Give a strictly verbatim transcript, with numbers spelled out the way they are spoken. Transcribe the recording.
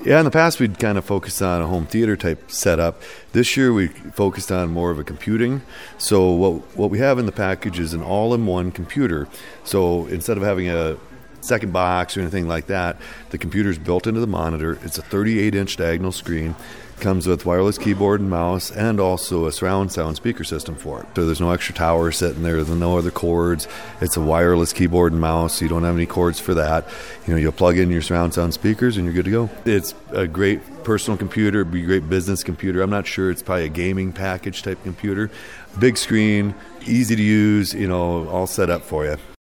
Yeah, in the past we'd kind of focused on a home theater type setup. This year we focused on more of a computing. So what what we have in the package is an all-in-one computer. So instead of having a second box or anything like that, the computer's built into the monitor. It's a thirty-eight inch diagonal screen. Comes with wireless keyboard and mouse and also a surround sound speaker system for it. So there's no extra tower sitting there. There's no other cords. It's a wireless keyboard and mouse, so you don't have any cords for that. You know, you'll plug in your surround sound speakers and you're good to go. It's a great personal computer, be a great business computer. I'm not sure, it's probably a gaming package type computer. Big screen, easy to use, you know, all set up for you.